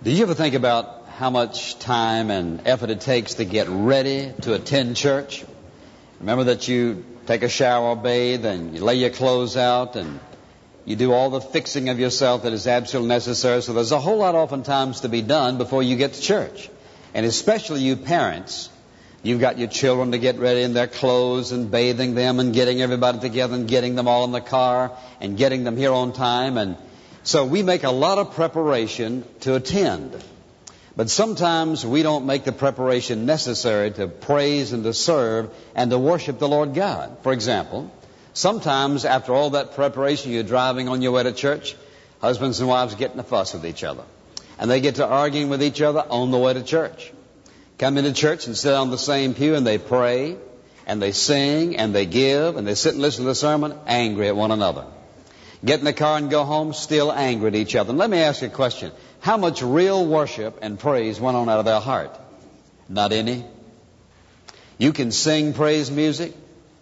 Do you ever think about how much time and effort it takes to get ready to attend church? Remember that you take a shower or bathe and you lay your clothes out and you do all the fixing of yourself that is absolutely necessary. So there's a whole lot oftentimes to be done before you get to church. And especially you parents, you've got your children to get ready in their clothes and bathing them and getting everybody together and getting them all in the car and getting them here on time. And so we make a lot of preparation to attend. But sometimes we don't make the preparation necessary to praise and to serve and to worship the Lord God. For example, sometimes after all that preparation, you're driving on your way to church, husbands and wives get in a fuss with each other. And they get to arguing with each other on the way to church. Come into church and sit on the same pew and they pray and they sing and they give and they sit and listen to the sermon angry at one another. Get in the car and go home still angry at each other. And let me ask you a question. How much real worship and praise went on out of their heart? Not any. You can sing praise music.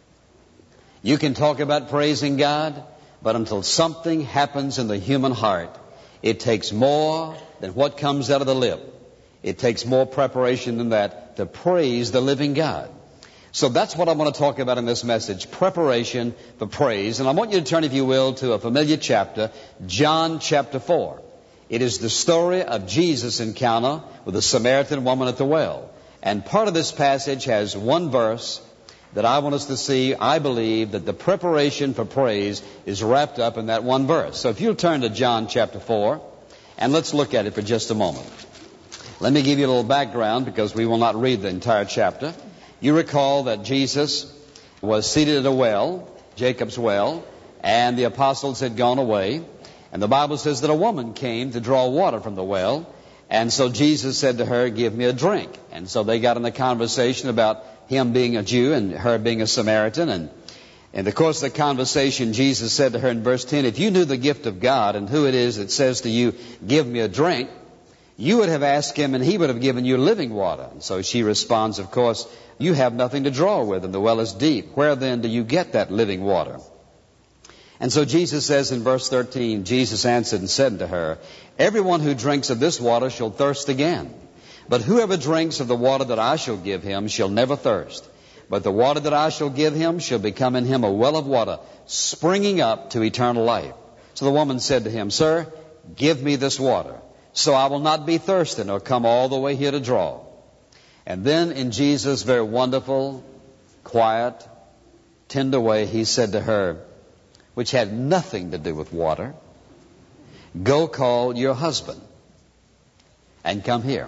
You can talk about praising God. But until something happens in the human heart, it takes more than what comes out of the lip. It takes more preparation than that to praise the living God. So that's what I want to talk about in this message, preparation for praise. And I want you to turn, if you will, to a familiar chapter, John chapter 4. It is the story of Jesus' encounter with the Samaritan woman at the well. And part of this passage has one verse that I want us to see. I believe that the preparation for praise is wrapped up in that one verse. So if you'll turn to John chapter 4, and let's look at it for just a moment. Let me give you a little background because we will not read the entire chapter. You recall that Jesus was seated at a well, Jacob's well, and the apostles had gone away. And the Bible says that a woman came to draw water from the well. And so Jesus said to her, "Give me a drink." And so they got in a conversation about him being a Jew and her being a Samaritan. And in the course of the conversation, Jesus said to her in verse 10, "If you knew the gift of God and who it is that says to you, 'Give me a drink,' you would have asked him and he would have given you living water." And so she responds, "Of course, you have nothing to draw with and the well is deep. Where then do you get that living water?" And so Jesus says in verse 13, Jesus answered and said to her, "Everyone who drinks of this water shall thirst again. But whoever drinks of the water that I shall give him shall never thirst. But the water that I shall give him shall become in him a well of water, springing up to eternal life." So the woman said to him, "Sir, give me this water, so I will not be thirsty nor come all the way here to draw." And then in Jesus' very wonderful, quiet, tender way, he said to her, which had nothing to do with water, "Go call your husband and come here."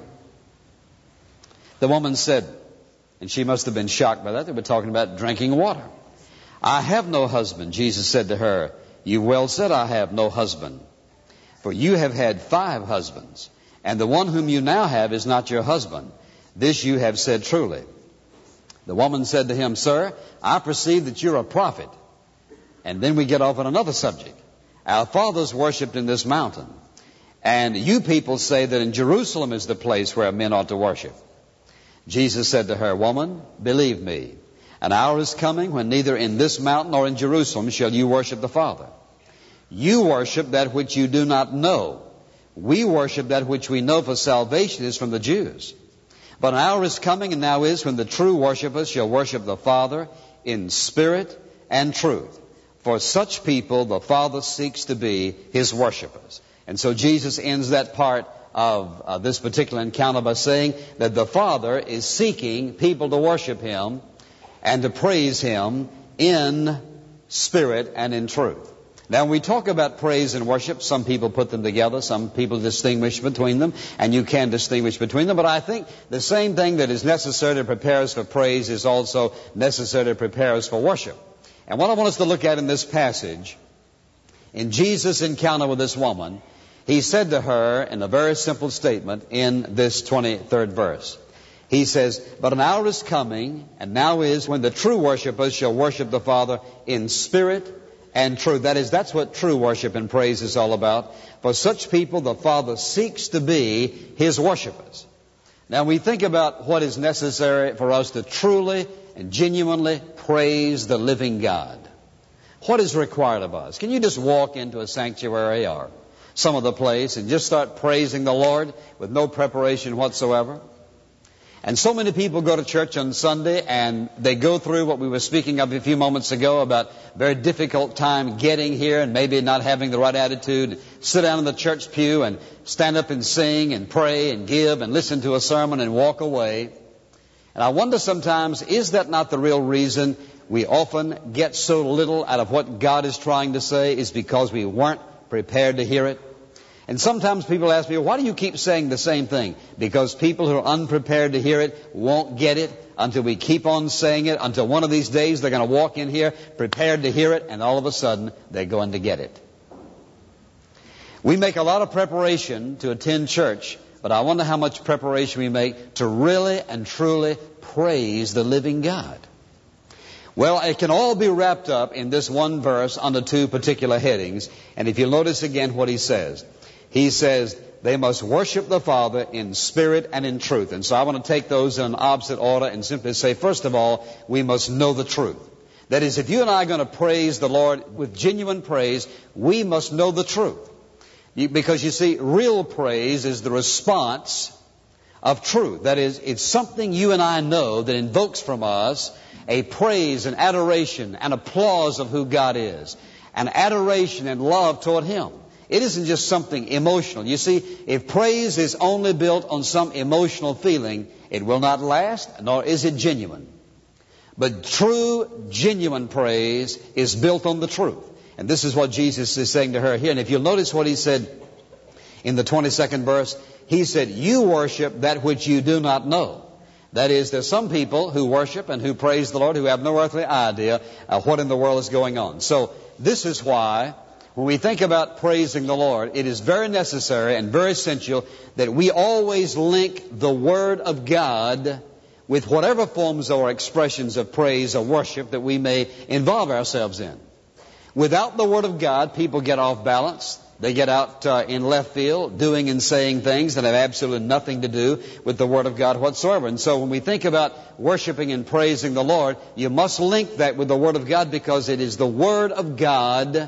The woman said, and she must have been shocked by that, they were talking about drinking water. "I have no husband." Jesus said to her, "You well said, I have no husband. For you have had 5 husbands, and the one whom you now have is not your husband. This you have said truly." The woman said to him, "Sir, I perceive that you're a prophet." And then we get off on another subject. "Our fathers worshipped in this mountain, and you people say that in Jerusalem is the place where men ought to worship." Jesus said to her, "Woman, believe me, an hour is coming when neither in this mountain nor in Jerusalem shall you worship the Father. You worship that which you do not know. We worship that which we know, for salvation is from the Jews. But an hour is coming, and now is, when the true worshipers shall worship the Father in spirit and truth. For such people the Father seeks to be his worshipers." And so Jesus ends that part of this particular encounter by saying that the Father is seeking people to worship him and to praise him in spirit and in truth. Now, when we talk about praise and worship, some people put them together, some people distinguish between them, and you can distinguish between them. But I think the same thing that is necessary to prepare us for praise is also necessary to prepare us for worship. And what I want us to look at in this passage, in Jesus' encounter with this woman, he said to her in a very simple statement in this 23rd verse. He says, "But an hour is coming, and now is, when the true worshipers shall worship the Father in spirit and truth." That is, that's what true worship and praise is all about. For such people the Father seeks to be his worshipers. Now we think about what is necessary for us to truly and genuinely praise the living God. What is required of us? Can you just walk into a sanctuary or some other place and just start praising the Lord with no preparation whatsoever. And so many people go to church on Sunday and they go through what we were speaking of a few moments ago about very difficult time getting here and maybe not having the right attitude. Sit down in the church pew and stand up and sing and pray and give and listen to a sermon and walk away. And I wonder sometimes, is that not the real reason we often get so little out of what God is trying to say? Is because we weren't prepared to hear it? And sometimes people ask me, why do you keep saying the same thing? Because people who are unprepared to hear it won't get it until we keep on saying it, until one of these days they're going to walk in here prepared to hear it, and all of a sudden they're going to get it. We make a lot of preparation to attend church, but I wonder how much preparation we make to really and truly praise the living God. Well, it can all be wrapped up in this one verse under two particular headings. And if you'll notice again what he says. He says they must worship the Father in spirit and in truth. And so I want to take those in an opposite order and simply say, first of all, we must know the truth. That is, if you and I are going to praise the Lord with genuine praise, we must know the truth. Because you see, real praise is the response of truth. That is, it's something you and I know that invokes from us a praise and adoration and applause of who God is, an adoration and love toward Him. It isn't just something emotional. You see, if praise is only built on some emotional feeling, it will not last, nor is it genuine. But true, genuine praise is built on the truth. And this is what Jesus is saying to her here. And if you'll notice what He said in the 22nd verse, He said, you worship that which you do not know. That is, there's some people who worship and who praise the Lord who have no earthly idea what in the world is going on. So this is why when we think about praising the Lord, it is very necessary and very essential that we always link the Word of God with whatever forms or expressions of praise or worship that we may involve ourselves in. Without the Word of God, people get off balance. They get out in left field, doing and saying things that have absolutely nothing to do with the Word of God whatsoever. And so when we think about worshiping and praising the Lord, you must link that with the Word of God, because it is the Word of God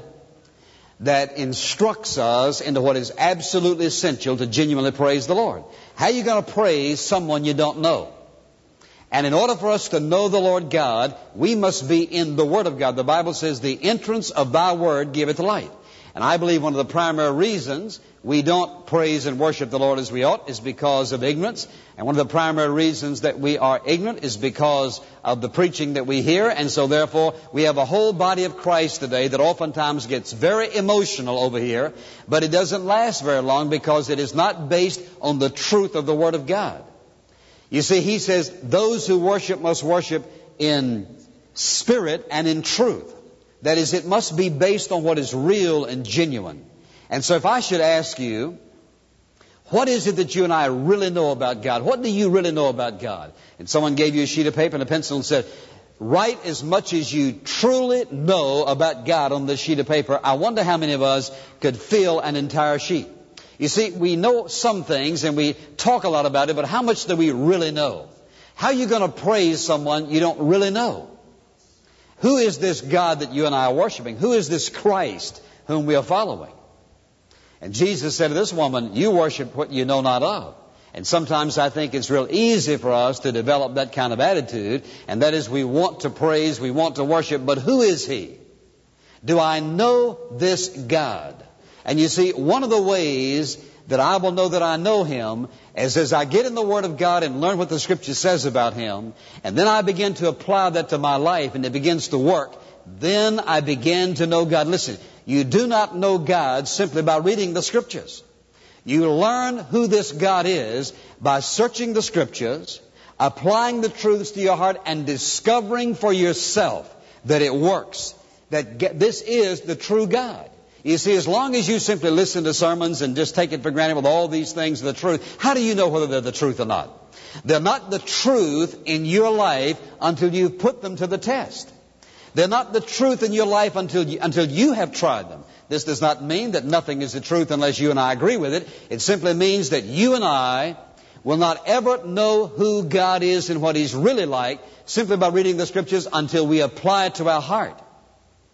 that instructs us into what is absolutely essential to genuinely praise the Lord. How are you going to praise someone you don't know? And in order for us to know the Lord God, we must be in the Word of God. The Bible says, the entrance of thy Word giveth light. And I believe one of the primary reasons we don't praise and worship the Lord as we ought is because of ignorance. And one of the primary reasons that we are ignorant is because of the preaching that we hear. And so therefore, we have a whole body of Christ today that oftentimes gets very emotional over here, but it doesn't last very long because it is not based on the truth of the Word of God. You see, He says those who worship must worship in spirit and in truth. That is, it must be based on what is real and genuine. And so if I should ask you, what is it that you and I really know about God? What do you really know about God? And someone gave you a sheet of paper and a pencil and said, write as much as you truly know about God on this sheet of paper. I wonder how many of us could fill an entire sheet. You see, we know some things and we talk a lot about it, but how much do we really know? How are you going to praise someone you don't really know? Who is this God that you and I are worshiping? Who is this Christ whom we are following? And Jesus said to this woman, you worship what you know not of. And sometimes I think it's real easy for us to develop that kind of attitude, and that is we want to praise, we want to worship, but who is He? Do I know this God? And you see, one of the ways that I will know that I know Him is as I get in the Word of God and learn what the Scripture says about Him, and then I begin to apply that to my life and it begins to work, then I begin to know God. Listen, you do not know God simply by reading the Scriptures. You learn who this God is by searching the Scriptures, applying the truths to your heart, and discovering for yourself that it works, that this is the true God. You see, as long as you simply listen to sermons and just take it for granted with all these things are the truth, how do you know whether they're the truth or not? They're not the truth in your life until you put them to the test. They're not the truth in your life until you have tried them. This does not mean that nothing is the truth unless you and I agree with it. It simply means that you and I will not ever know who God is and what He's really like simply by reading the Scriptures until we apply it to our heart.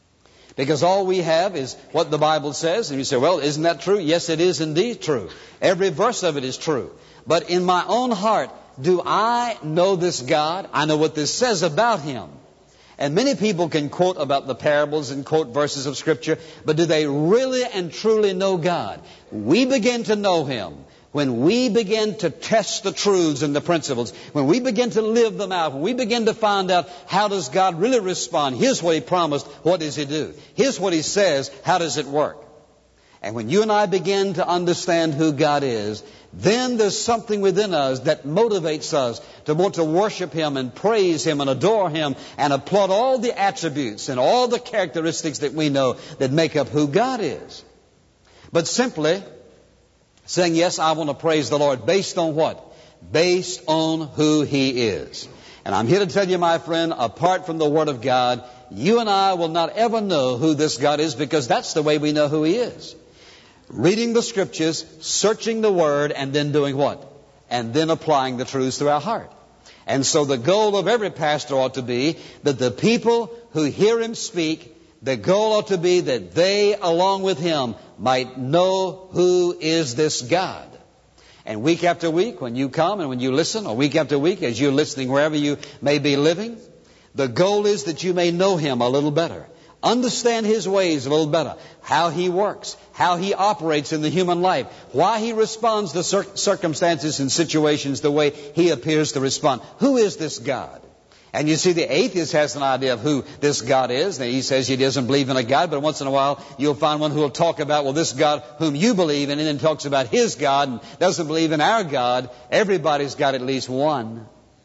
Because all we have is what the Bible says. And you say, well, isn't that true? Yes, it is indeed true. Every verse of it is true. But in my own heart, do I know this God? I know what this says about Him. And many people can quote about the parables and quote verses of Scripture, but do they really and truly know God? We begin to know Him when we begin to test the truths and the principles, when we begin to live them out, when we begin to find out how does God really respond. Here's what He promised, what does He do? Here's what He says, how does it work? And when you and I begin to understand who God is, then there's something within us that motivates us to want to worship Him and praise Him and adore Him and applaud all the attributes and all the characteristics that we know that make up who God is. But simply saying, yes, I want to praise the Lord, based on what? Based on who He is. And I'm here to tell you, my friend, apart from the Word of God, you and I will not ever know who this God is, because that's the way we know who He is. Reading the Scriptures, searching the Word, and then doing what? And then applying the truths to our heart. And so the goal of every pastor ought to be that the people who hear him speak, the goal ought to be that they, along with him, might know who is this God. And week after week, when you come and when you listen, or week after week as you're listening wherever you may be living, the goal is that you may know Him a little better. Understand His ways a little better. How He works. How He operates in the human life. Why He responds to circumstances and situations the way He appears to respond. Who is this God? And you see, the atheist has an idea of who this God is. Now, he says he doesn't believe in a God, but once in a while you'll find one who will talk about, well, this God whom you believe in, and then talks about his God and doesn't believe in our God. Everybody's got at least one.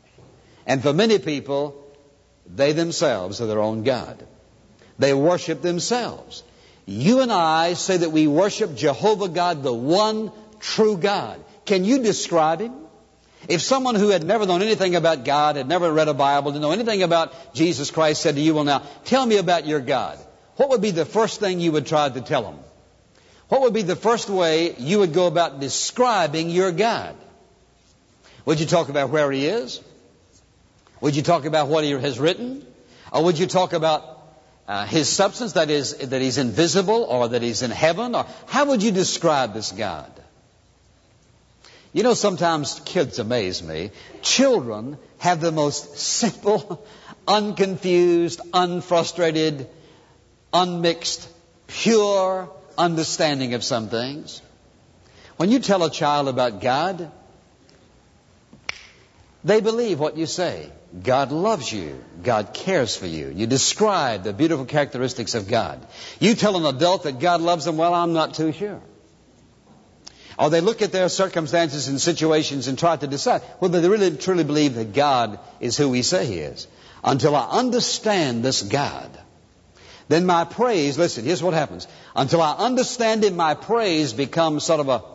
And for many people, they themselves are their own God. They worship themselves. You and I say that we worship Jehovah God, the one true God. Can you describe Him? If someone who had never known anything about God, had never read a Bible, didn't know anything about Jesus Christ, said to you, well, now, tell me about your God, what would be the first thing you would try to tell them? What would be the first way you would go about describing your God? Would you talk about where He is? Would you talk about what He has written? Or would you talk about His substance, that is, that He's invisible, or that He's in heaven? Or how would you describe this God? You know, sometimes kids amaze me. Children have the most simple, unconfused, unfrustrated, unmixed, pure understanding of some things. When you tell a child about God, they believe what you say. God loves you. God cares for you. You describe the beautiful characteristics of God. You tell an adult that God loves them, well, I'm not too sure. Or they look at their circumstances and situations and try to decide whether they really truly believe that God is who we say He is. Until I understand this God, then my praise, listen, here's what happens. Until I understand Him, my praise becomes sort of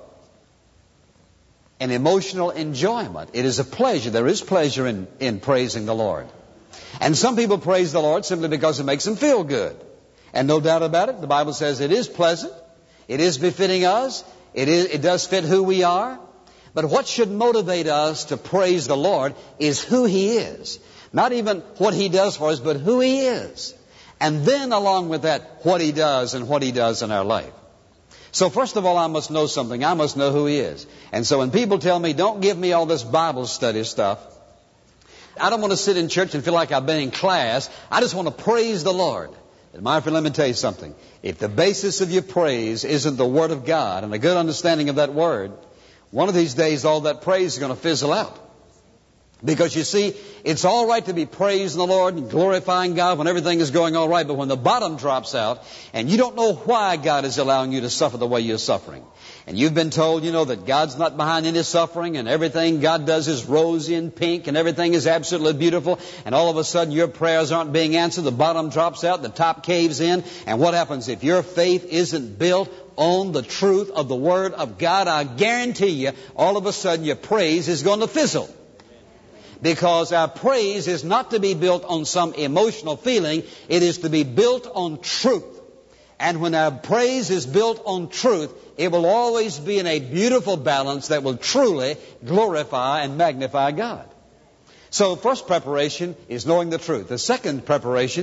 an emotional enjoyment. It is a pleasure. There is pleasure in praising the Lord. And some people praise the Lord simply because it makes them feel good. And no doubt about it, the Bible says it is pleasant. It is befitting us. It does fit who we are. But what should motivate us to praise the Lord is who He is. Not even what He does for us, but who He is. And then along with that, what He does and what He does in our life. So first of all, I must know something. I must know who He is. And so when people tell me, don't give me all this Bible study stuff, I don't want to sit in church and feel like I've been in class. I just want to praise the Lord. And my friend, let me tell you something. If the basis of your praise isn't the Word of God and a good understanding of that Word, one of these days all that praise is going to fizzle out. Because you see, it's all right to be praising the Lord and glorifying God when everything is going all right, but when the bottom drops out and you don't know why God is allowing you to suffer the way you're suffering, and you've been told, you know, that God's not behind any suffering and everything God does is rosy and pink and everything is absolutely beautiful, and all of a sudden your prayers aren't being answered, the bottom drops out, the top caves in, and what happens if your faith isn't built on the truth of the Word of God? I guarantee you, all of a sudden your praise is going to fizzle. Because our praise is not to be built on some emotional feeling. It is to be built on truth. And when our praise is built on truth, it will always be in a beautiful balance that will truly glorify and magnify God. So first preparation is knowing the truth. The second preparation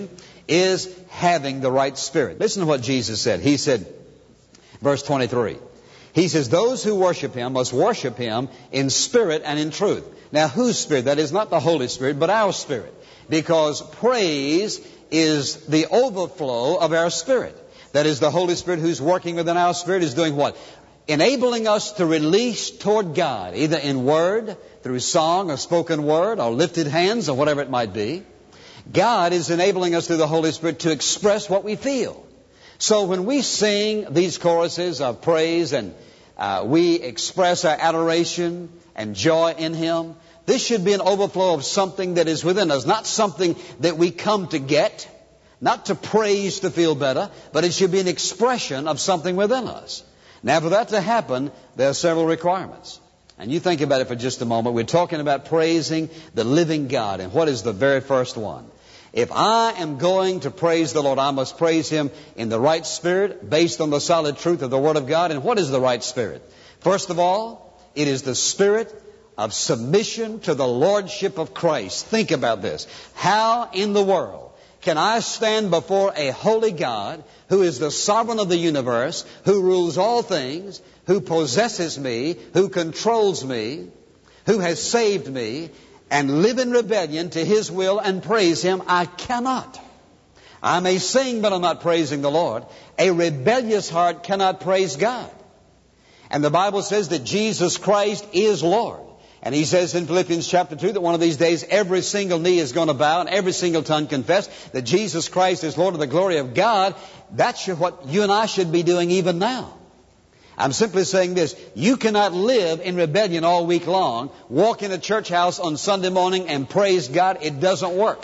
is having the right spirit. Listen to what Jesus said. He said, verse 23, He says, those who worship Him must worship Him in spirit and in truth. Now, whose spirit? That is not the Holy Spirit, but our spirit. Because praise is the overflow of our spirit. That is, the Holy Spirit who's working within our spirit is doing what? Enabling us to release toward God, either in word, through song or spoken word, or lifted hands, or whatever it might be. God is enabling us through the Holy Spirit to express what we feel. So when we sing these choruses of praise and we express our adoration and joy in Him, this should be an overflow of something that is within us, not something that we come to get, not to praise to feel better, but it should be an expression of something within us. Now, for that to happen, there are several requirements. And you think about it for just a moment. We're talking about praising the living God. And what is the very first one? If I am going to praise the Lord, I must praise Him in the right spirit, based on the solid truth of the Word of God. And what is the right spirit? First of all, it is the spirit of submission to the Lordship of Christ. Think about this. How in the world can I stand before a holy God who is the sovereign of the universe, who rules all things, who possesses me, who controls me, who has saved me, and live in rebellion to His will and praise Him? I cannot. I may sing, but I'm not praising the Lord. A rebellious heart cannot praise God. And the Bible says that Jesus Christ is Lord. And He says in Philippians chapter 2 that one of these days every single knee is going to bow and every single tongue confess that Jesus Christ is Lord of the glory of God. That's what you and I should be doing even now. I'm simply saying this. You cannot live in rebellion all week long, walk in a church house on Sunday morning and praise God. It doesn't work.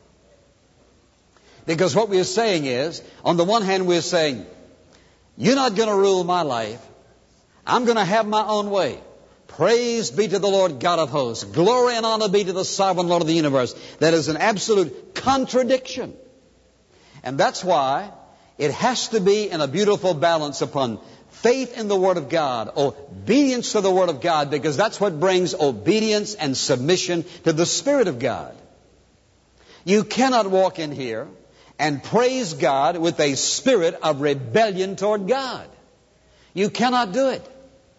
Because what we're saying is, on the one hand we're saying, you're not going to rule my life. I'm going to have my own way. Praise be to the Lord God of hosts. Glory and honor be to the sovereign Lord of the universe. That is an absolute contradiction. And that's why it has to be in a beautiful balance upon faith in the Word of God, obedience to the Word of God, because that's what brings obedience and submission to the Spirit of God. You cannot walk in here and praise God with a spirit of rebellion toward God. You cannot do it.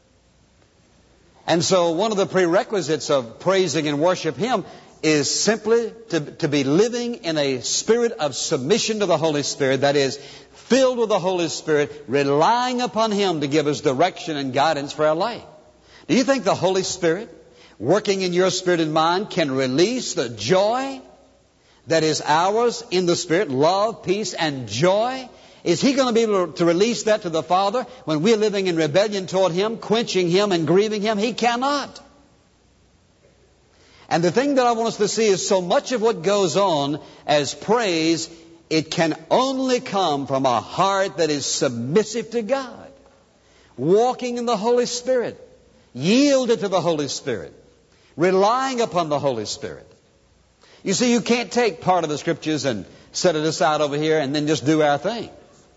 And so one of the prerequisites of praising and worship Him is simply to be living in a spirit of submission to the Holy Spirit, that is, filled with the Holy Spirit, relying upon Him to give us direction and guidance for our life. Do you think the Holy Spirit, working in your spirit and mind, can release the joy that is ours in the Spirit, love, peace, and joy? Is He going to be able to release that to the Father when we're living in rebellion toward Him, quenching Him and grieving Him? He cannot. And the thing that I want us to see is so much of what goes on as praise, it can only come from a heart that is submissive to God, walking in the Holy Spirit, yielded to the Holy Spirit, relying upon the Holy Spirit. You see, you can't take part of the Scriptures and set it aside over here and then just do our thing.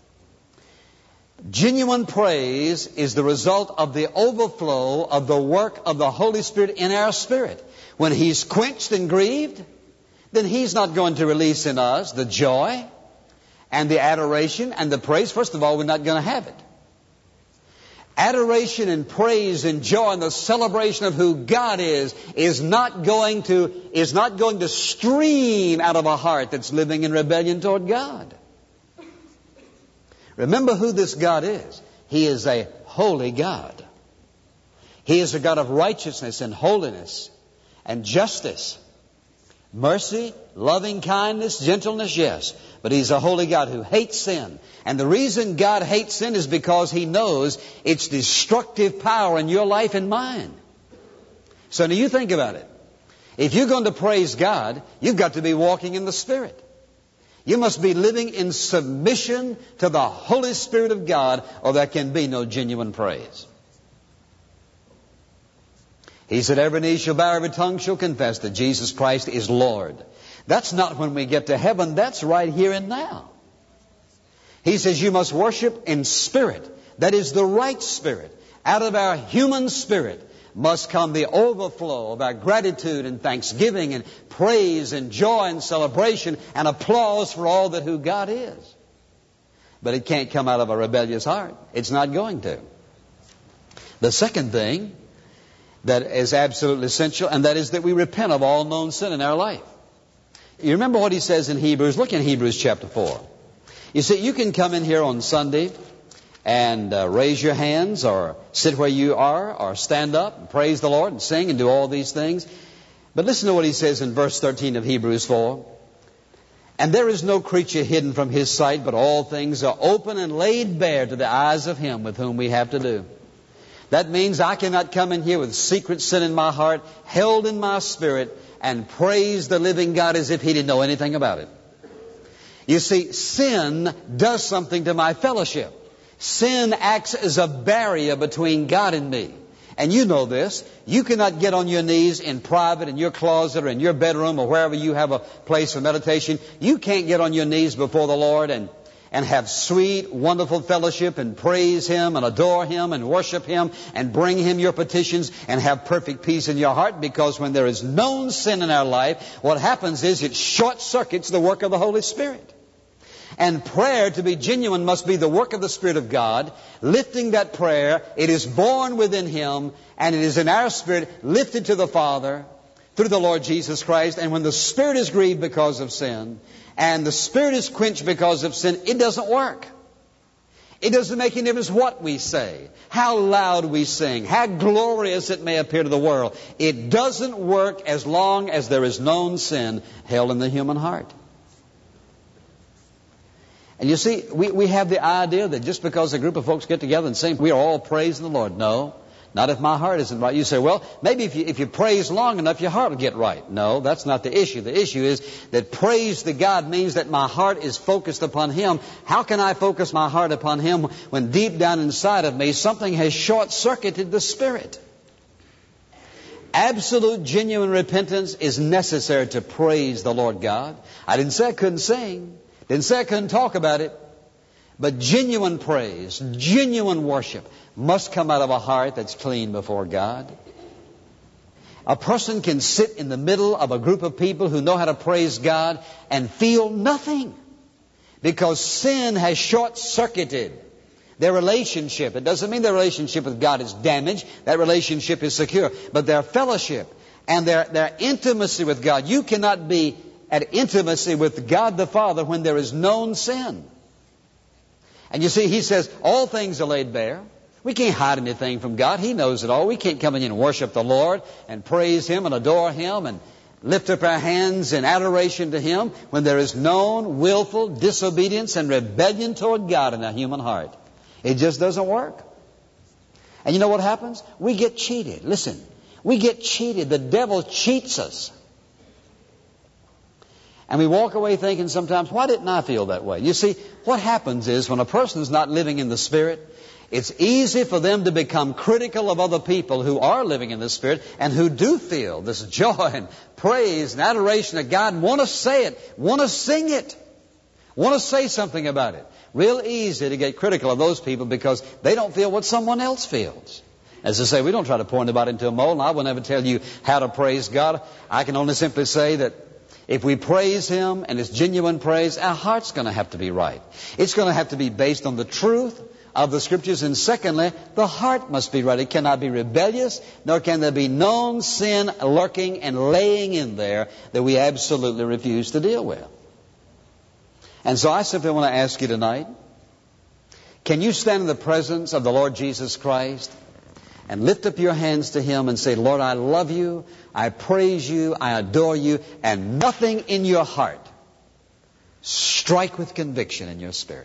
Genuine praise is the result of the overflow of the work of the Holy Spirit in our spirit. When He's quenched and grieved, then He's not going to release in us the joy and the adoration and the praise. First of all, we're not going to have it. Adoration and praise and joy and the celebration of who God is not going to stream out of a heart that's living in rebellion toward God. Remember who this God is. He is a holy God. He is a God of righteousness and holiness and justice, mercy, loving kindness, gentleness, yes. But He's a holy God who hates sin. And the reason God hates sin is because He knows its destructive power in your life and mine. So now you think about it. If you're going to praise God, you've got to be walking in the Spirit. You must be living in submission to the Holy Spirit of God, or there can be no genuine praise. He said, every knee shall bow, every tongue shall confess that Jesus Christ is Lord. That's not when we get to heaven. That's right here and now. He says you must worship in spirit. That is the right spirit. Out of our human spirit, must come the overflow of our gratitude and thanksgiving and praise and joy and celebration and applause for all that who God is. But it can't come out of a rebellious heart. It's not going to. The second thing that is absolutely essential, and that is that we repent of all known sin in our life. You remember what he says in Hebrews? Look in Hebrews chapter 4. You see, you can come in here on Sunday and raise your hands or sit where you are or stand up and praise the Lord and sing and do all these things. But listen to what he says in verse 13 of Hebrews 4. And there is no creature hidden from his sight, but all things are open and laid bare to the eyes of him with whom we have to do. That means I cannot come in here with secret sin in my heart, held in my spirit, and praise the living God as if he didn't know anything about it. You see, sin does something to my fellowship. Sin acts as a barrier between God and me. And you know this. You cannot get on your knees in private, in your closet, or in your bedroom, or wherever you have a place for meditation. You can't get on your knees before the Lord and have sweet, wonderful fellowship and praise Him and adore Him and worship Him and bring Him your petitions and have perfect peace in your heart, because when there is known sin in our life, what happens is it short-circuits the work of the Holy Spirit. And prayer, to be genuine, must be the work of the Spirit of God, lifting that prayer. It is born within Him, and it is in our spirit lifted to the Father through the Lord Jesus Christ. And when the Spirit is grieved because of sin, and the Spirit is quenched because of sin, it doesn't work. It doesn't make any difference what we say, how loud we sing, how glorious it may appear to the world. It doesn't work as long as there is known sin held in the human heart. And you see, we have the idea that just because a group of folks get together and sing, we are all praising the Lord. No, not if my heart isn't right. You say, well, maybe if you praise long enough, your heart will get right. No, that's not the issue. The issue is that praise to God means that my heart is focused upon Him. How can I focus my heart upon Him when deep down inside of me something has short-circuited the Spirit? Absolute, genuine repentance is necessary to praise the Lord God. I didn't say I couldn't sing. Didn't say I couldn't talk about it. But genuine praise, genuine worship must come out of a heart that's clean before God. A person can sit in the middle of a group of people who know how to praise God and feel nothing, because sin has short-circuited their relationship. It doesn't mean their relationship with God is damaged. That relationship is secure. But their fellowship and their intimacy with God, you cannot be at intimacy with God the Father when there is known sin. And you see, He says, all things are laid bare. We can't hide anything from God. He knows it all. We can't come in and worship the Lord and praise Him and adore Him and lift up our hands in adoration to Him when there is known willful disobedience and rebellion toward God in our human heart. It just doesn't work. And you know what happens? We get cheated. Listen, we get cheated. The devil cheats us. And we walk away thinking sometimes, why didn't I feel that way? You see, what happens is when a person is not living in the Spirit, it's easy for them to become critical of other people who are living in the Spirit and who do feel this joy and praise and adoration of God and want to say it, want to sing it, want to say something about it. Real easy to get critical of those people because they don't feel what someone else feels. As I say, we don't try to pour anybody into a mold, and I will never tell you how to praise God. I can only simply say that if we praise Him and it's genuine praise, our heart's going to have to be right. It's going to have to be based on the truth of the Scriptures. And secondly, the heart must be right. It cannot be rebellious, nor can there be known sin lurking and laying in there that we absolutely refuse to deal with. And so I simply want to ask you tonight, can you stand in the presence of the Lord Jesus Christ and lift up your hands to Him and say, Lord, I love You, I praise You, I adore You, and nothing in your heart strike with conviction in your spirit.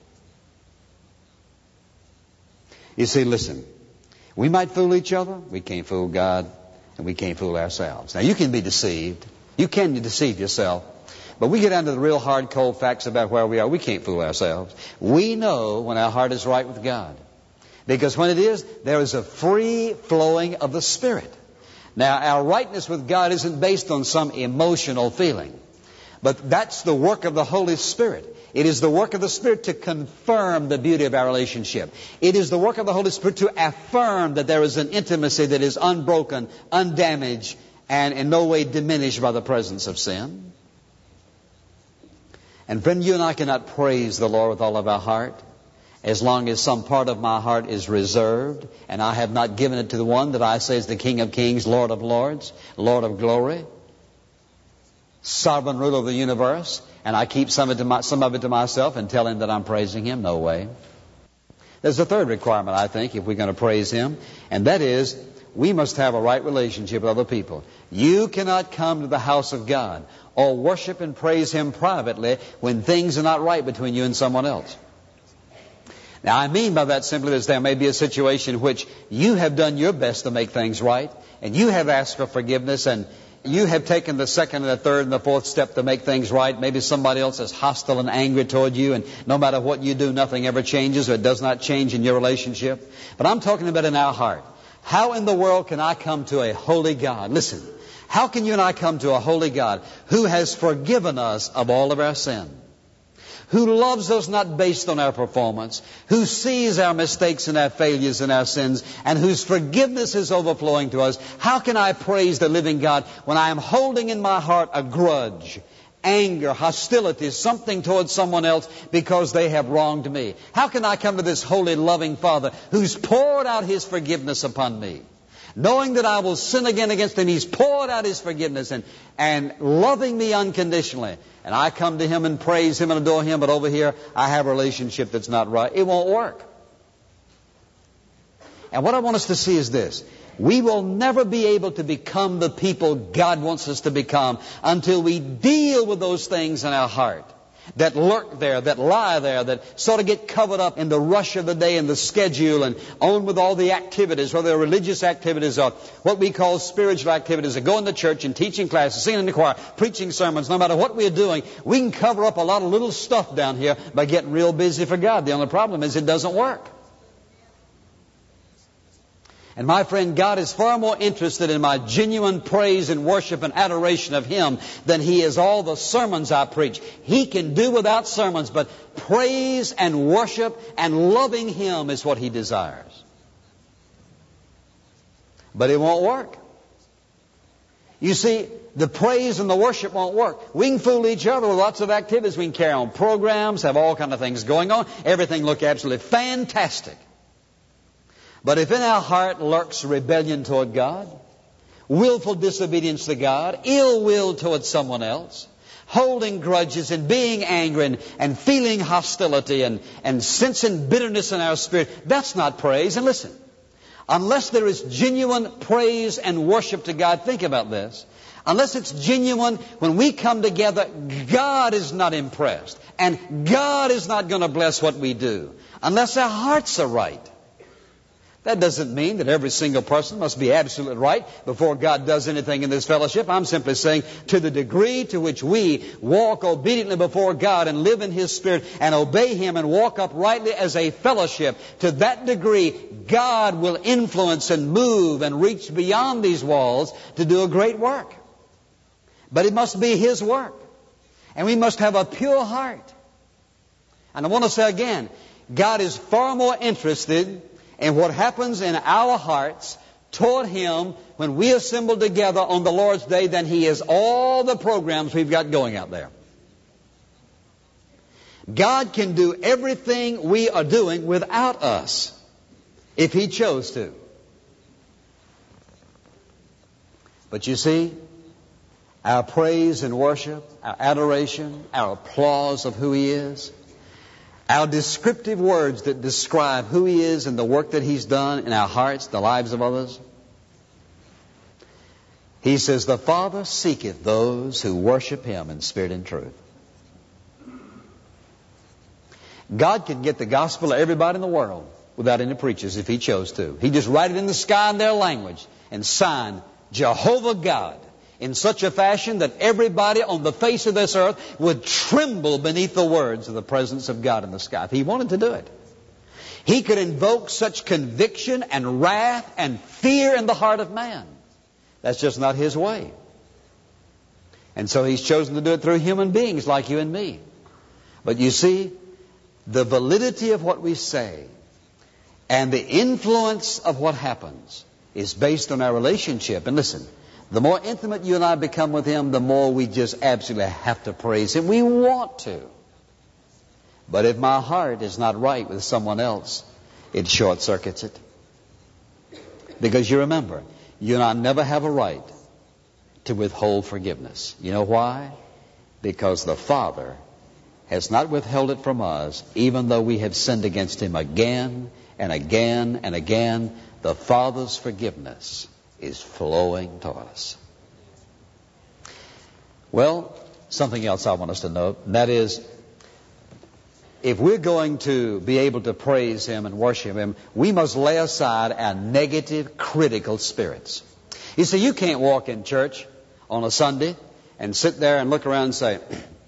You see, listen, we might fool each other, we can't fool God, and we can't fool ourselves. Now, you can be deceived. You can deceive yourself. But we get down to the real hard, cold facts about where we are. We can't fool ourselves. We know when our heart is right with God. Because when it is, there is a free flowing of the Spirit. Now, our rightness with God isn't based on some emotional feeling. But that's the work of the Holy Spirit. It is the work of the Spirit to confirm the beauty of our relationship. It is the work of the Holy Spirit to affirm that there is an intimacy that is unbroken, undamaged, and in no way diminished by the presence of sin. And friend, you and I cannot praise the Lord with all of our heart as long as some part of my heart is reserved and I have not given it to the one that I say is the King of Kings, Lord of Lords, Lord of Glory, sovereign ruler of the universe, and I keep some of it to myself and tell Him that I'm praising Him. No way. There's a third requirement, I think, if we're going to praise Him, and that is we must have a right relationship with other people. You cannot come to the house of God or worship and praise Him privately when things are not right between you and someone else. Now, I mean by that simply that there may be a situation in which you have done your best to make things right, and you have asked for forgiveness, and you have taken the second and the third and the fourth step to make things right. Maybe somebody else is hostile and angry toward you, and no matter what you do, nothing ever changes, or it does not change in your relationship. But I'm talking about in our heart. How in the world can I come to a holy God? Listen, how can you and I come to a holy God who has forgiven us of all of our sin? Who loves us not based on our performance, who sees our mistakes and our failures and our sins, and whose forgiveness is overflowing to us. How can I praise the living God when I am holding in my heart a grudge, anger, hostility, something towards someone else because they have wronged me? How can I come to this holy, loving Father who's poured out His forgiveness upon me? Knowing that I will sin again against Him, He's poured out His forgiveness and loving me unconditionally. And I come to Him and praise Him and adore Him, but over here I have a relationship that's not right. It won't work. And what I want us to see is this. We will never be able to become the people God wants us to become until we deal with those things in our heart that lurk there, that lie there, that sort of get covered up in the rush of the day and the schedule and on with all the activities, whether they're religious activities or what we call spiritual activities, or going to church and teaching classes, singing in the choir, preaching sermons. No matter what we're doing, we can cover up a lot of little stuff down here by getting real busy for God. The only problem is it doesn't work. And my friend, God is far more interested in my genuine praise and worship and adoration of Him than He is all the sermons I preach. He can do without sermons, but praise and worship and loving Him is what He desires. But it won't work. You see, the praise and the worship won't work. We can fool each other with lots of activities. We can carry on programs, have all kinds of things going on. Everything look absolutely fantastic. But if in our heart lurks rebellion toward God, willful disobedience to God, ill will towards someone else, holding grudges and being angry and feeling hostility and sensing bitterness in our spirit, that's not praise. And listen, unless there is genuine praise and worship to God, think about this. Unless it's genuine, when we come together, God is not impressed. And God is not going to bless what we do. Unless our hearts are right. That doesn't mean that every single person must be absolutely right before God does anything in this fellowship. I'm simply saying to the degree to which we walk obediently before God and live in His Spirit and obey Him and walk uprightly as a fellowship, to that degree God will influence and move and reach beyond these walls to do a great work. But it must be His work. And we must have a pure heart. And I want to say again, God is far more interested in what happens in our hearts toward Him when we assemble together on the Lord's Day than He is all the programs we've got going out there. God can do everything we are doing without us if He chose to. But you see, our praise and worship, our adoration, our applause of who He is, our descriptive words that describe who He is and the work that He's done in our hearts, the lives of others. He says, the Father seeketh those who worship Him in spirit and truth. God could get the gospel to everybody in the world without any preachers if He chose to. He'd just write it in the sky in their language and sign Jehovah God in such a fashion that everybody on the face of this earth would tremble beneath the words of the presence of God in the sky. If He wanted to do it, He could invoke such conviction and wrath and fear in the heart of man. That's just not His way. And so He's chosen to do it through human beings like you and me. But you see, the validity of what we say and the influence of what happens is based on our relationship. And listen, the more intimate you and I become with Him, the more we just absolutely have to praise Him. We want to. But if my heart is not right with someone else, it short circuits it. Because you remember, you and I never have a right to withhold forgiveness. You know why? Because the Father has not withheld it from us, even though we have sinned against Him again and again and again. The Father's forgiveness is flowing to us. Well, something else I want us to note, and that is, if we're going to be able to praise Him and worship Him, we must lay aside our negative, critical spirits. You see, you can't walk in church on a Sunday and sit there and look around and say,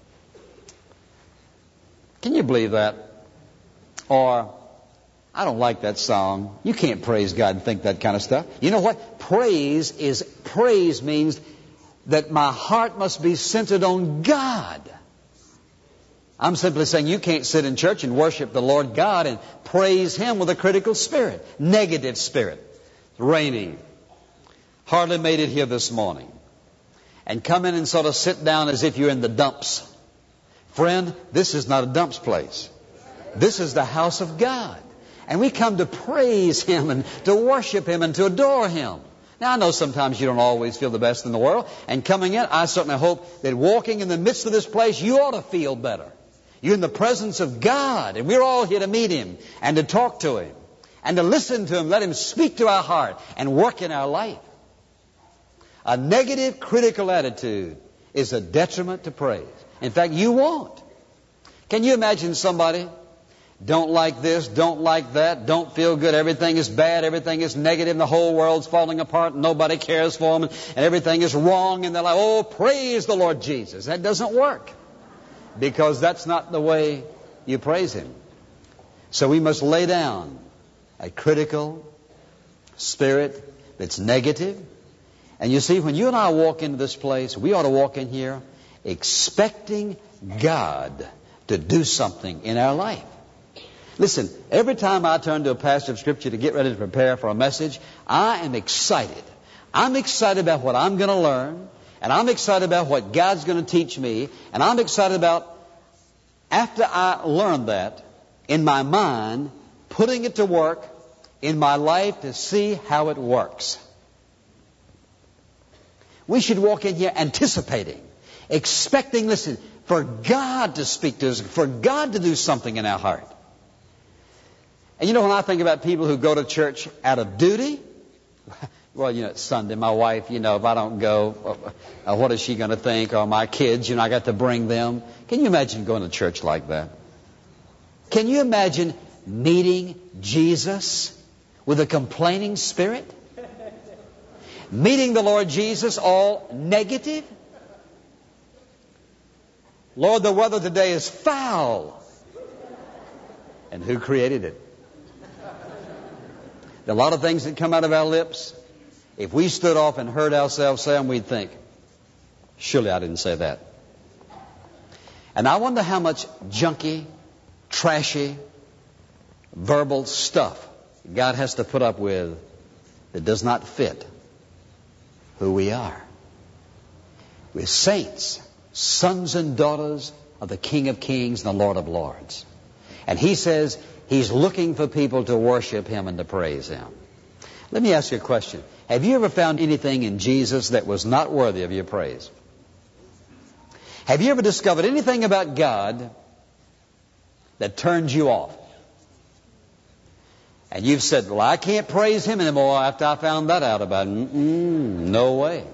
"Can you believe that?" Or, "I don't like that song." You can't praise God and think that kind of stuff. You know what? Praise means that my heart must be centered on God. I'm simply saying you can't sit in church and worship the Lord God and praise Him with a critical spirit, negative spirit. It's raining. Hardly made it here this morning. And come in and sort of sit down as if you're in the dumps. Friend, this is not a dumps place. This is the house of God. And we come to praise Him and to worship Him and to adore Him. Now, I know sometimes you don't always feel the best in the world. And coming in, I certainly hope that walking in the midst of this place, you ought to feel better. You're in the presence of God, and we're all here to meet Him and to talk to Him and to listen to Him, let Him speak to our heart and work in our life. A negative, critical attitude is a detriment to praise. In fact, you won't. Can you imagine somebody, don't like this, don't like that, don't feel good, everything is bad, everything is negative, and the whole world's falling apart, and nobody cares for them, and everything is wrong, and they're like, "Oh, praise the Lord Jesus." That doesn't work. Because that's not the way you praise Him. So we must lay down a critical spirit that's negative. And you see, when you and I walk into this place, we ought to walk in here expecting God to do something in our life. Listen, every time I turn to a passage of Scripture to get ready to prepare for a message, I am excited. I'm excited about what I'm going to learn. And I'm excited about what God's going to teach me. And I'm excited about, after I learn that, in my mind, putting it to work in my life to see how it works. We should walk in here anticipating, expecting, listen, for God to speak to us, for God to do something in our heart. And you know, when I think about people who go to church out of duty, well, you know, it's Sunday. My wife, you know, if I don't go, what is she going to think? Or my kids, you know, I got to bring them. Can you imagine going to church like that? Can you imagine meeting Jesus with a complaining spirit? Meeting the Lord Jesus all negative? Lord, the weather today is foul. And who created it? There are a lot of things that come out of our lips. If we stood off and heard ourselves say them, we'd think, surely I didn't say that. And I wonder how much junky, trashy, verbal stuff God has to put up with that does not fit who we are. We're saints, sons and daughters of the King of Kings and the Lord of Lords. And He says He's looking for people to worship Him and to praise Him. Let me ask you a question. Have you ever found anything in Jesus that was not worthy of your praise? Have you ever discovered anything about God that turned you off? And you've said, well, I can't praise Him anymore after I found that out about Him. No way.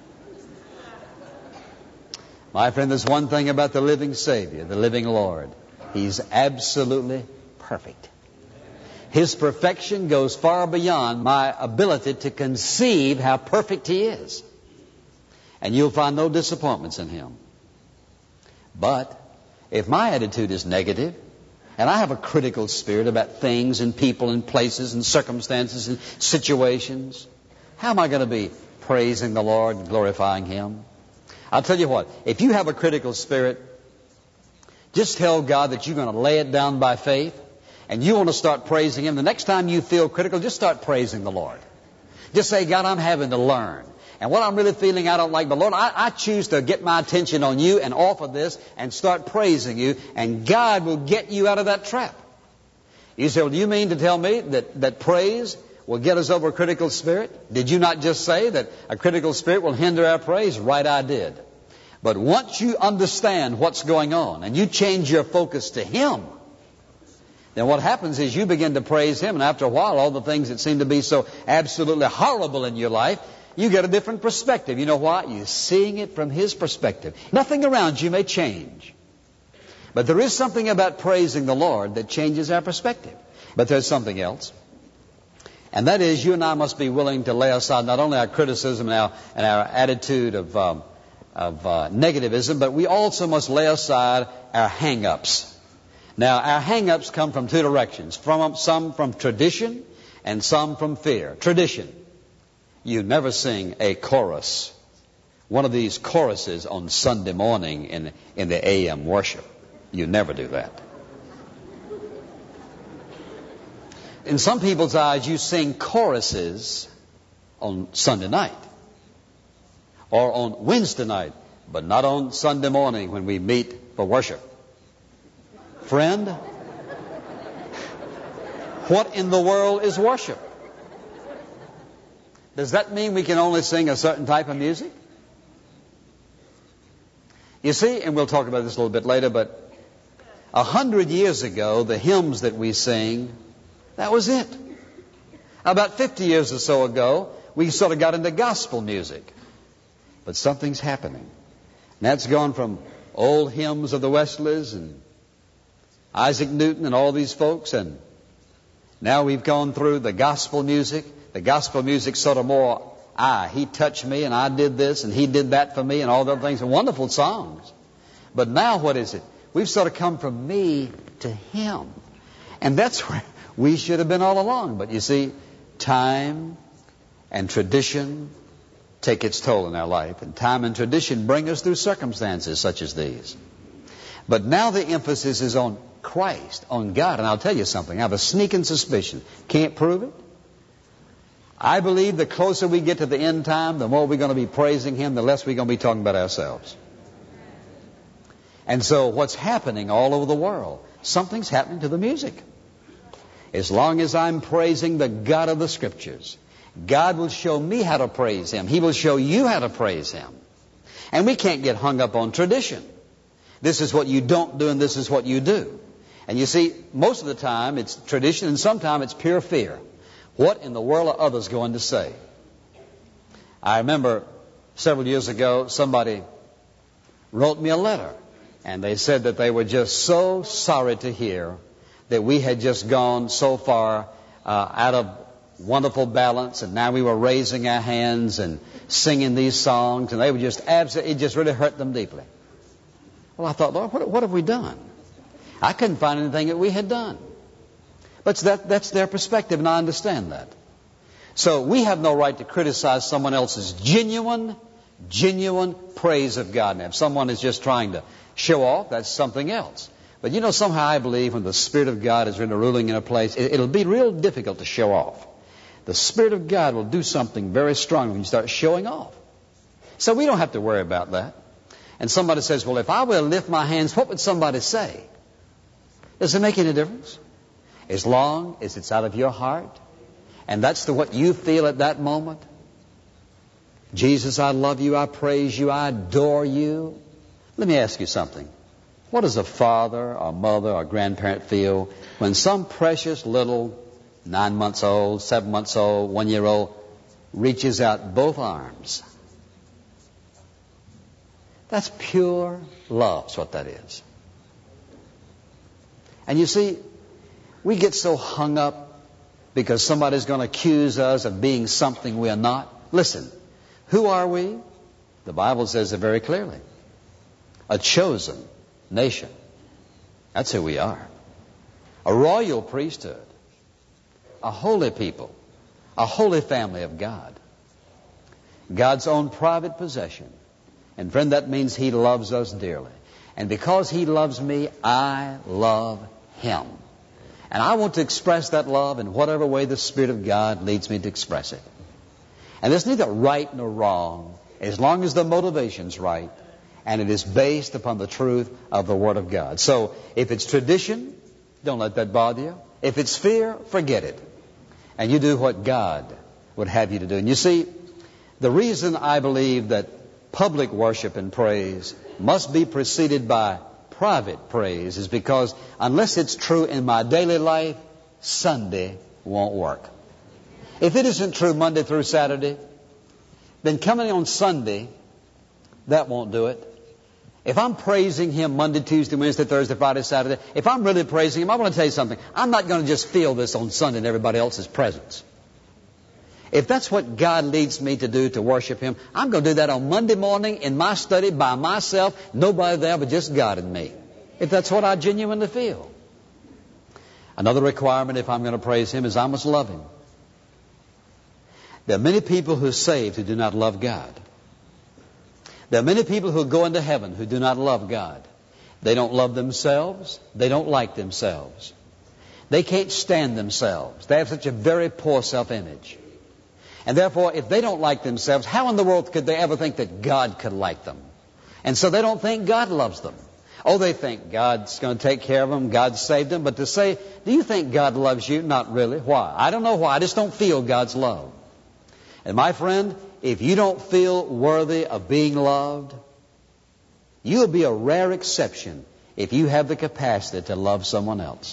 My friend, there's one thing about the living Savior, the living Lord. He's absolutely perfect. His perfection goes far beyond my ability to conceive how perfect He is. And you'll find no disappointments in Him. But if my attitude is negative, and I have a critical spirit about things and people and places and circumstances and situations, how am I going to be praising the Lord and glorifying Him? I'll tell you what, if you have a critical spirit, Just tell God that you're going to lay it down by faith and you want to start praising Him. The next time you feel critical, just start praising the Lord. Just say, God, I'm having to learn. And what I'm really feeling, I don't like, but Lord, I choose to get my attention on you and off of this and start praising you, and God will get you out of that trap. You say, well, do you mean to tell me that praise will get us over a critical spirit? Did you not just say that a critical spirit will hinder our praise? Right, I did. But once you understand what's going on and you change your focus to Him, then what happens is you begin to praise Him, and after a while, all the things that seem to be so absolutely horrible in your life, you get a different perspective. You know why? You're seeing it from His perspective. Nothing around you may change. But there is something about praising the Lord that changes our perspective. But there's something else. And that is, you and I must be willing to lay aside not only our criticism and our attitude of negativism, but we also must lay aside our hang-ups. Now, our hang-ups come from two directions. Some from tradition and some from fear. Tradition. You never sing a chorus, one of these choruses on Sunday morning in the AM worship. You never do that. In some people's eyes, you sing choruses on Sunday night or on Wednesday night, but not on Sunday morning when we meet for worship. Friend, what in the world is worship? Does that mean we can only sing a certain type of music? You see, and we'll talk about this a little bit later, but 100 years ago, the hymns that we sing, that was it. About 50 years or so ago, we sort of got into gospel music. But something's happening. And that's gone from old hymns of the Wesleys and Isaac Newton and all these folks, and now we've gone through the gospel music. The gospel music's sort of more, he touched me and I did this and he did that for me and all the other things. And wonderful songs. But now what is it? We've sort of come from me to Him. And that's where we should have been all along. But you see, time and tradition take its toll in our life. And time and tradition bring us through circumstances such as these. But now the emphasis is on Christ, on God. And I'll tell you something. I have a sneaking suspicion. Can't prove it. I believe the closer we get to the end time, the more we're going to be praising Him, the less we're going to be talking about ourselves. And so what's happening all over the world? Something's happening to the music. As long as I'm praising the God of the Scriptures, God will show me how to praise Him. He will show you how to praise Him. And we can't get hung up on tradition. This is what you don't do and this is what you do. And you see, most of the time it's tradition and sometimes it's pure fear. What in the world are others going to say? I remember several years ago somebody wrote me a letter and they said that they were just so sorry to hear that we had just gone so far out of wonderful balance, and now we were raising our hands and singing these songs, and they were just absolutely, it just really hurt them deeply. Well, I thought, Lord, what have we done? I couldn't find anything that we had done. But that's their perspective, and I understand that. So we have no right to criticize someone else's genuine praise of God. Now, if someone is just trying to show off, that's something else. But you know, somehow I believe when the Spirit of God is really ruling in a place, it'll be real difficult to show off. The Spirit of God will do something very strong when you start showing off. So we don't have to worry about that. And somebody says, well, if I were to lift my hands, what would somebody say? Does it make any difference? As long as it's out of your heart, and that's what you feel at that moment. Jesus, I love you, I praise you, I adore you. Let me ask you something. What does a father or mother or grandparent feel when some precious little 9 months old, 7 months old, 1 year old reaches out both arms? That's pure love, is what that is. And you see, we get so hung up because somebody's going to accuse us of being something we are not. Listen, who are we? The Bible says it very clearly. A chosen nation. That's who we are. A royal priesthood. A holy people. A holy family of God. God's own private possession. And friend, that means He loves us dearly. And because He loves me, I love Him. And I want to express that love in whatever way the Spirit of God leads me to express it. And there's neither right nor wrong, as long as the motivation's right, and it is based upon the truth of the Word of God. So if it's tradition, don't let that bother you. If it's fear, forget it. And you do what God would have you to do. And you see, the reason I believe that public worship and praise must be preceded by private praise is because unless it's true in my daily life, Sunday won't work. If it isn't true Monday through Saturday, then coming on Sunday, that won't do it. If I'm praising Him Monday, Tuesday, Wednesday, Thursday, Friday, Saturday, if I'm really praising Him, I want to tell you something. I'm not going to just feel this on Sunday in everybody else's presence. If that's what God leads me to do, to worship Him, I'm going to do that on Monday morning in my study by myself, nobody there but just God and me. If that's what I genuinely feel. Another requirement if I'm going to praise Him is I must love Him. There are many people who are saved who do not love God. There are many people who go into heaven who do not love God. They don't love themselves. They don't like themselves. They can't stand themselves. They have such a very poor self-image. And therefore, if they don't like themselves, how in the world could they ever think that God could like them? And so they don't think God loves them. Oh, they think God's going to take care of them, God saved them. But to say, do you think God loves you? Not really. Why? I don't know why. I just don't feel God's love. And my friend, if you don't feel worthy of being loved, you'll be a rare exception if you have the capacity to love someone else.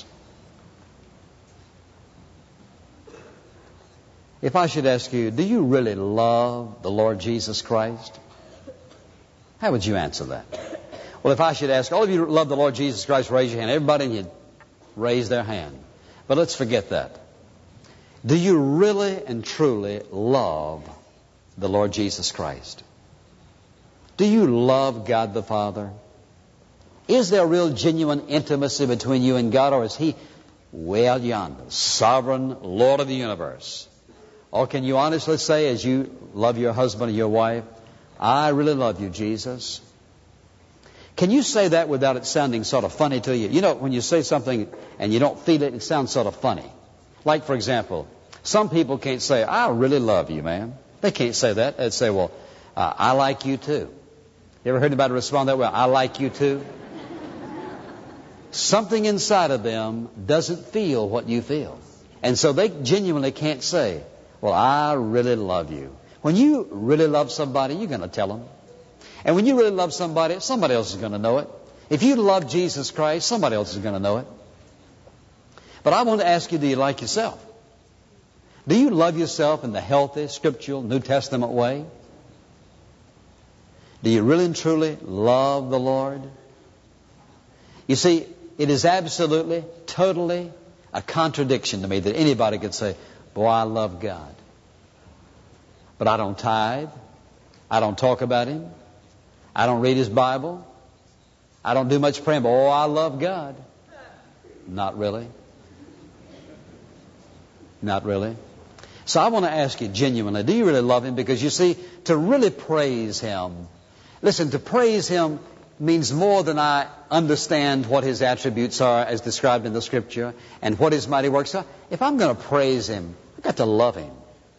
If I should ask you, do you really love the Lord Jesus Christ? How would you answer that? Well, if I should ask, all of you who love the Lord Jesus Christ, raise your hand. Everybody in you raise their hand. But let's forget that. Do you really and truly love the Lord Jesus Christ? Do you love God the Father? Is there real genuine intimacy between you and God, or is He way yonder, sovereign Lord of the universe? Or can you honestly say, as you love your husband and your wife, I really love you, Jesus? Can you say that without it sounding sort of funny to you? You know, when you say something and you don't feel it, it sounds sort of funny. Like, for example, some people can't say, I really love you, man. They can't say that. They'd say, well, I like you too. You ever heard anybody respond that way? I like you too? Something inside of them doesn't feel what you feel. And so they genuinely can't say, well, I really love you. When you really love somebody, you're going to tell them. And when you really love somebody else is going to know it. If you love Jesus Christ, somebody else is going to know it. But I want to ask you, do you like yourself? Do you love yourself in the healthy, scriptural, New Testament way? Do you really and truly love the Lord? You see, it is absolutely, totally a contradiction to me that anybody could say, boy, I love God. But I don't tithe. I don't talk about Him. I don't read His Bible. I don't do much praying. But, oh, I love God. Not really. Not really. So I want to ask you genuinely, do you really love Him? Because you see, to really praise Him, listen, to praise Him means more than I understand what His attributes are as described in the Scripture and what His mighty works are. If I'm going to praise Him, I've got to love Him.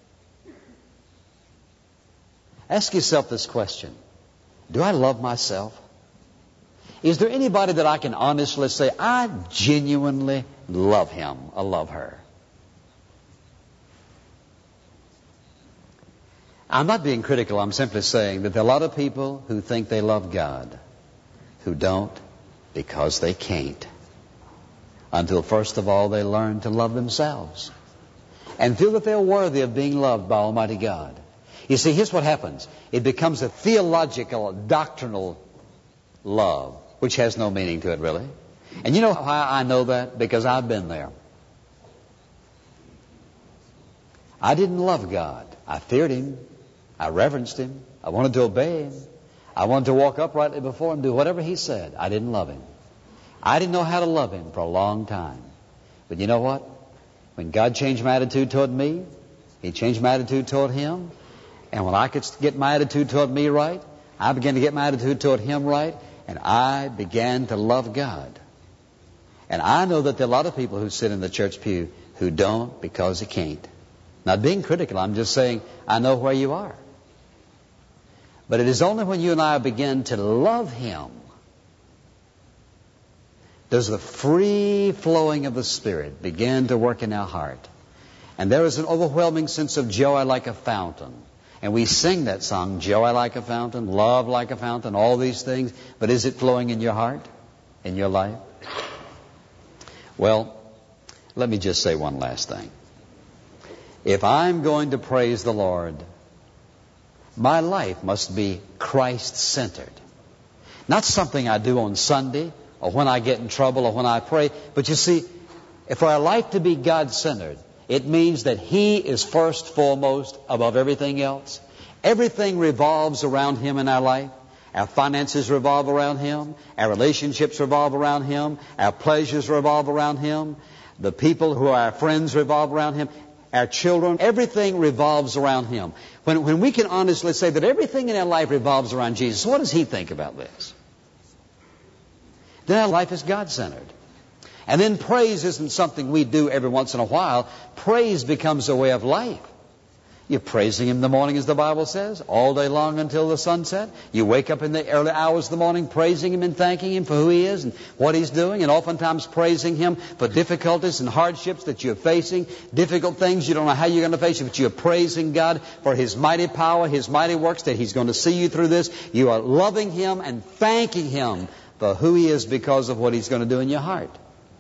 Ask yourself this question. Do I love myself? Is there anybody that I can honestly say, I genuinely love him or love her? I'm not being critical. I'm simply saying that there are a lot of people who think they love God who don't because they can't. Until first of all they learn to love themselves and feel that they're worthy of being loved by Almighty God. You see, here's what happens. It becomes a theological, doctrinal love, which has no meaning to it, really. And you know how I know that? Because I've been there. I didn't love God. I feared Him. I reverenced Him. I wanted to obey Him. I wanted to walk uprightly before Him, do whatever He said. I didn't love Him. I didn't know how to love Him for a long time. But you know what? When God changed my attitude toward me, He changed my attitude toward Him. And when I could get my attitude toward me right, I began to get my attitude toward Him right. And I began to love God. And I know that there are a lot of people who sit in the church pew who don't because they can't. Not being critical, I'm just saying I know where you are. But it is only when you and I begin to love Him does the free flowing of the Spirit begin to work in our heart. And there is an overwhelming sense of joy like a fountain. And we sing that song, joy like a fountain, love like a fountain, all these things. But is it flowing in your heart, in your life? Well, let me just say one last thing. If I'm going to praise the Lord, my life must be Christ-centered. Not something I do on Sunday or when I get in trouble or when I pray. But you see, for our life to be God-centered, it means that He is first, foremost, above everything else. Everything revolves around Him in our life. Our finances revolve around Him. Our relationships revolve around Him. Our pleasures revolve around Him. The people who are our friends revolve around Him. Our children, everything revolves around Him. When we can honestly say that everything in our life revolves around Jesus, what does He think about this? Then our life is God-centered. And then praise isn't something we do every once in a while. Praise becomes a way of life. You're praising Him in the morning, as the Bible says, all day long until the sunset. You wake up in the early hours of the morning praising Him and thanking Him for who He is and what He's doing, and oftentimes praising Him for difficulties and hardships that you're facing, difficult things you don't know how you're going to face, but you're praising God for His mighty power, His mighty works, that He's going to see you through this. You are loving Him and thanking Him for who He is because of what He's going to do in your heart.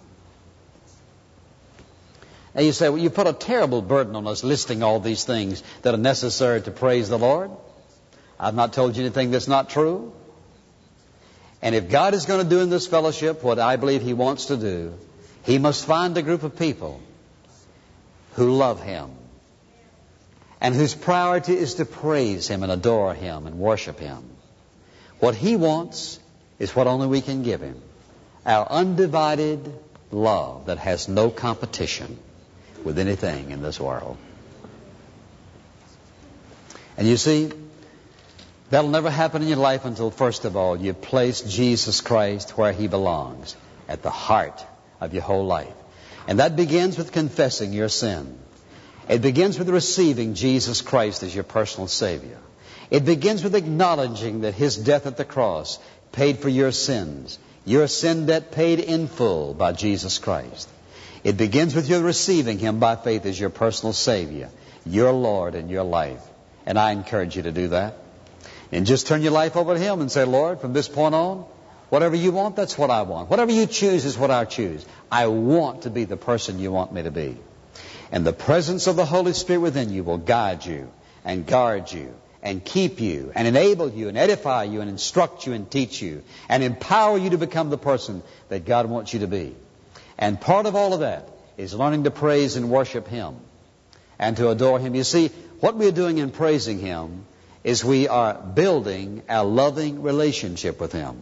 And you say, well, you put a terrible burden on us listing all these things that are necessary to praise the Lord. I've not told you anything that's not true. And if God is going to do in this fellowship what I believe He wants to do, He must find a group of people who love Him and whose priority is to praise Him and adore Him and worship Him. What He wants is what only we can give Him. Our undivided love that has no competition with anything in this world. And you see, that'll never happen in your life until, first of all, you place Jesus Christ where He belongs, at the heart of your whole life. And that begins with confessing your sin. It begins with receiving Jesus Christ as your personal Savior. It begins with acknowledging that His death at the cross paid for your sins. Your sin debt paid in full by Jesus Christ. It begins with your receiving Him by faith as your personal Savior, your Lord in your life. And I encourage you to do that. And just turn your life over to Him and say, Lord, from this point on, whatever You want, that's what I want. Whatever You choose is what I choose. I want to be the person You want me to be. And the presence of the Holy Spirit within you will guide you and guard you and keep you and enable you and edify you and instruct you and teach you and empower you to become the person that God wants you to be. And part of all of that is learning to praise and worship Him and to adore Him. You see, what we are doing in praising Him is we are building our loving relationship with Him.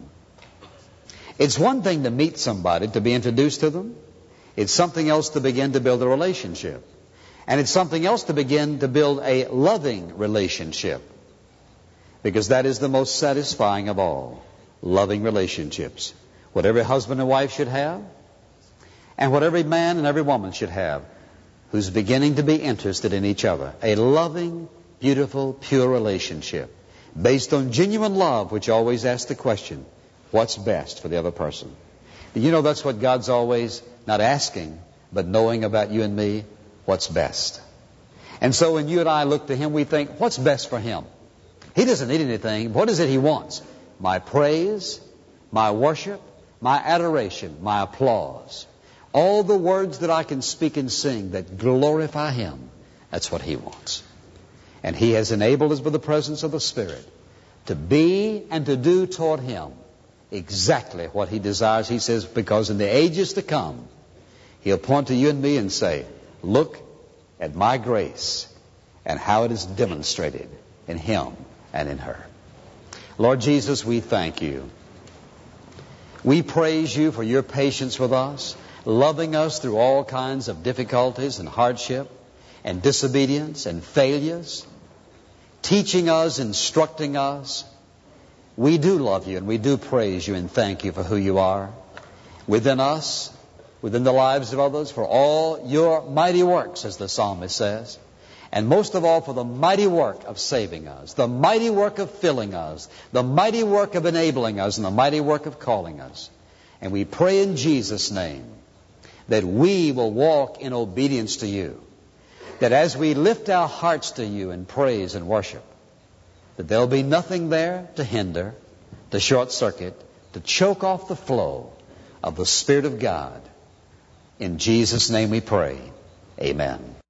It's one thing to meet somebody, to be introduced to them. It's something else to begin to build a relationship. And it's something else to begin to build a loving relationship. Because that is the most satisfying of all, loving relationships. What every husband and wife should have, and what every man and every woman should have, who's beginning to be interested in each other. A loving, beautiful, pure relationship based on genuine love, which always asks the question, what's best for the other person? And you know that's what God's always not asking, but knowing about you and me, what's best. And so when you and I look to Him, we think, what's best for Him? He doesn't need anything. What is it He wants? My praise, my worship, my adoration, my applause. All the words that I can speak and sing that glorify Him, that's what He wants. And He has enabled us by the presence of the Spirit to be and to do toward Him exactly what He desires. He says, because in the ages to come, He'll point to you and me and say, look at my grace and how it is demonstrated in him and in her. Lord Jesus, we thank You. We praise You for Your patience with us, loving us through all kinds of difficulties and hardship and disobedience and failures, teaching us, instructing us, We do love you and we do praise you and thank you for who you are within us, within the lives of others, for all your mighty works, as the psalmist says. And most of all, for the mighty work of saving us, the mighty work of filling us, the mighty work of enabling us, and the mighty work of calling us. And we pray in Jesus' name that we will walk in obedience to you, that as we lift our hearts to you in praise and worship, that there'll be nothing there to hinder, to short circuit, to choke off the flow of the Spirit of God. In Jesus' name we pray. Amen.